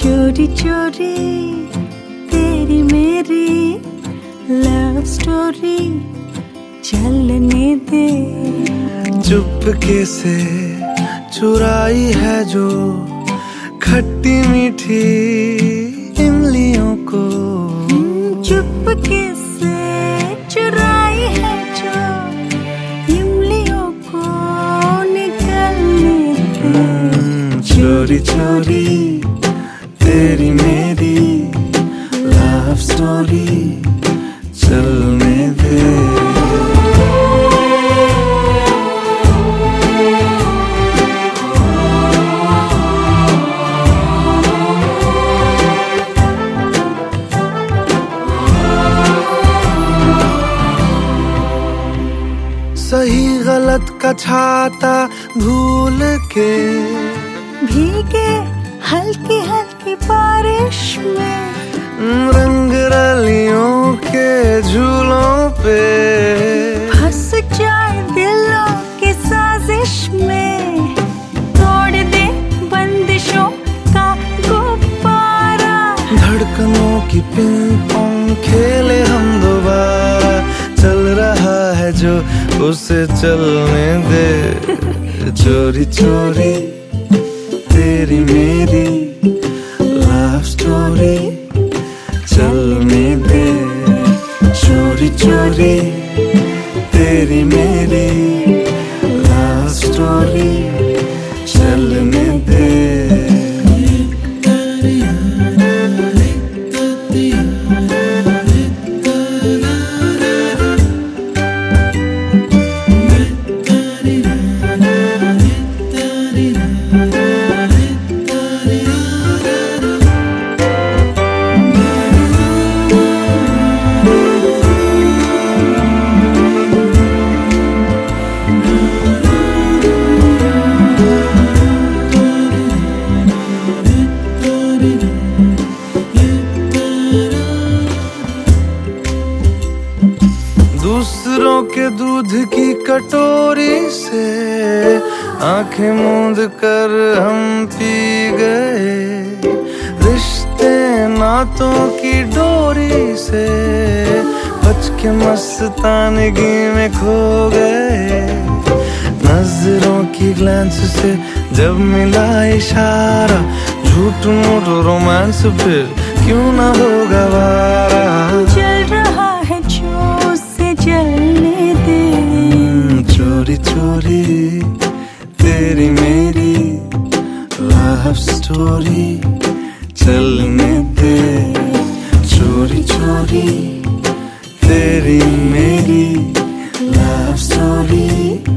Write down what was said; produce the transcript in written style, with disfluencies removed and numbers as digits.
चोरी चोरी तेरी मेरी लव स्टोरी चलने दे। चुपके से चुराई है जो खट्टी मीठी इमलियों को, चुपके से चुराई है जो इमलियों को निकलने दे। चोरी चोरी तेरी मेरी लव स्टोरी चलने दे। सही गलत का छाता भूल के भीगे हल्की हल्की बारिश में, रंग रलियों के झूलों पे फंस जाए दिलों की साजिश में। तोड़ दे बंदिशों का गुब्बारा, धड़कनों की पिंग पोंग खेले हम दोबारा। चल रहा है जो उसे चलने दे। चोरी चोरी तेरी मेरी लव स्टोरी चलने दे। चोरी चोरी तेरी मेरी लव स्टोरी चलने दे। दूसरों के दूध की कटोरी से आंखें मूंद कर हम पी गए। रिश्ते नातों की डोरी से बच के मस्तानगी में खो गए। नजरों की ग्लांस से जब मिला इशारा, झूठ मूठ रोमांस फिर क्यों ना हो गवारा। चल रहा है जो से जलने दे। चोरी चोरी तेरी मेरी लव स्टोरी चलने दे। चोरी चोरी तेरी मेरी लव स्टोरी